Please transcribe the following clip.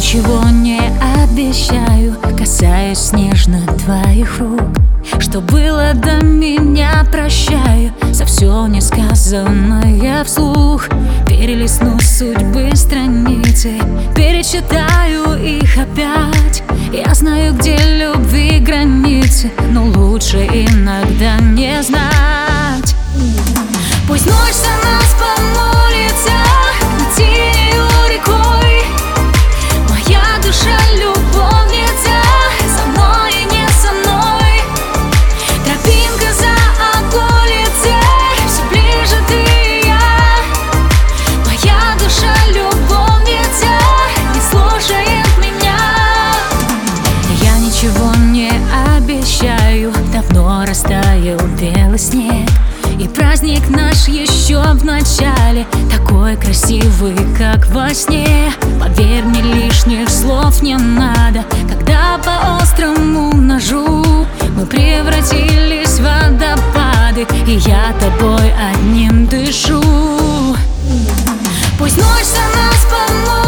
ничего не обещаю, касаясь нежно твоих рук. Что было до меня, прощаю за все несказанное вслух. Перелистну судьбы страницы, перечитаю их опять. Я знаю, где любви границы, но лучше иногда не знать. Пусть ночь за нас помолится над синею рекой. Моя душа любовница, со мной и не со мной. Тропинка за околицей, все ближе ты и я. Моя душа любовница не слушает меня. Я ничего не обещаю, давно растаял белый снег. И праздник наш еще в начале, такой красивый, как во сне. Поверь мне, лишних слов не надо, когда по острому ножу мы превратились в водопады, и я тобой одним дышу. Пусть ночь за нас поможет